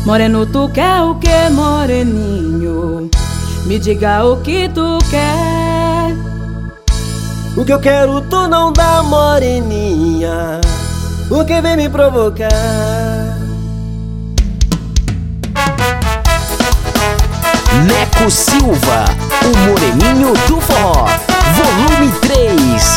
Moreno, tu quer o que, moreninho? Me diga o que tu quer. O que eu quero tu não dá, moreninha. O que vem me provocar? Neco Silva, o moreninho do forró, volume 3.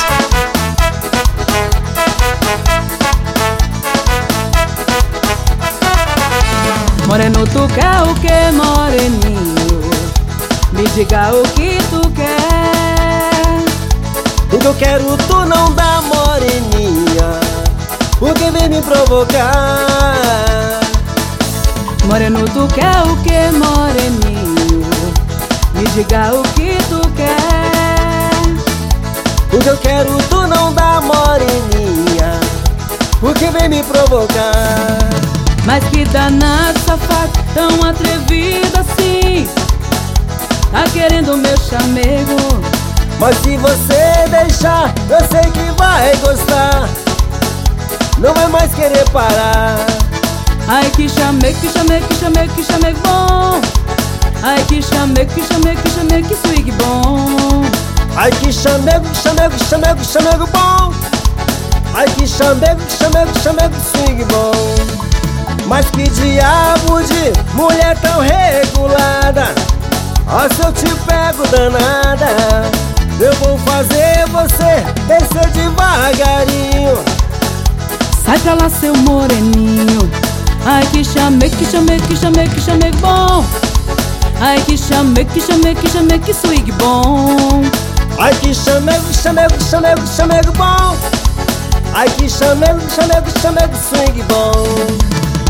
Moreno, tu quer o que, moreninho? Me diga o que tu quer. O que eu quero tu não dá, moreninha. O que vem me provocar? Moreno, tu quer o que, moreninho? Me diga o que tu quer. O que eu quero tu não dá, moreninha. O que vem me provocar? Mas que danado, safado, tão atrevido assim. Tá querendo meu chamego. Mas se você deixar, eu sei que vai gostar. Não vai mais querer parar. Ai, que chamego, que chamego, que chamego, que chamego bom. Ai, que chamego, que chamego, que chamego, que swing bom. Ai, que chamego, chamego, chamego, chamego bom. Ai, que chamego, chamego, chamego, swing bom. Mas que diabo de mulher tão regulada. Ó, se eu te pego danada, eu vou fazer você descer devagarinho. Sai pra lá, seu moreninho. Ai, que chamego, que chamego, que chamego, que chamego bom. Ai, que chamego, que chamego, que chamego, que swing bom. Ai, que chamego, chamego, chamego, chamego bom. Ai, que chamego, chamego, chamego, swing bom.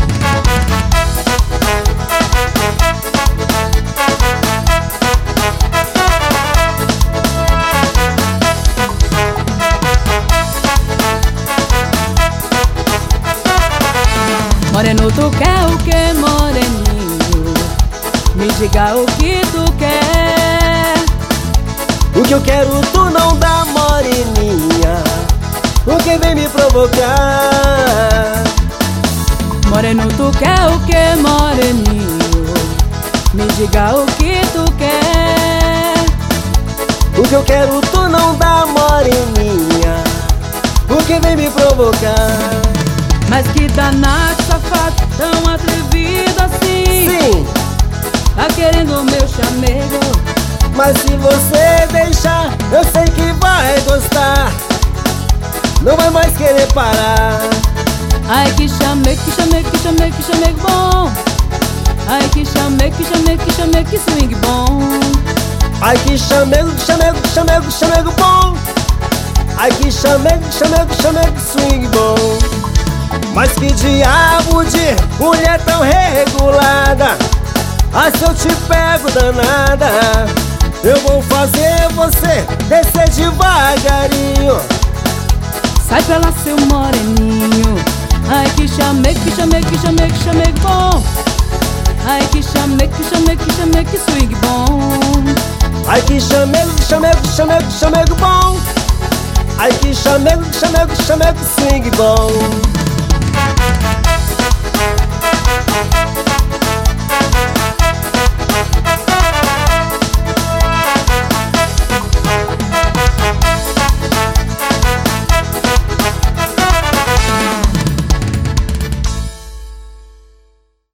Moreno, tu quer o que, moreninho? Me diga o que tu quer. O que eu quero tu não dá, moreninha. O que vem me provocar? Moreno, tu quer o que, moreninho? Me diga o que tu quer. O que eu quero tu não dá, moreninha. O que vem me provocar? Mas que danado, safado, tão atrevido assim. Sim. Tá querendo meu chamego. Mas se você deixar, eu sei que vai gostar. Não vai mais querer parar. Ai, que chamego, que chamego, que chamego, que chamego bom. Ai, que chamego, que chamego, que chamego, que swing bom. Ai, que chamego, chamego, chamego, chamego bom. Ai, que chamego, chamego, chamego, swing bom. Mas que diabo de mulher tão regulada. Ah, se eu te pego danada, eu vou fazer você descer devagarinho. Sai pra lá, seu moreninho. Ai, que chamego, que chamego, que chamego, que chamego bom. Ai, que chamego, que chamego, que chamego, que swing bom. Ai, que chamego, chamego, chamego, chamego bom. Ai, que chamego, chamego, chamego, swing bom.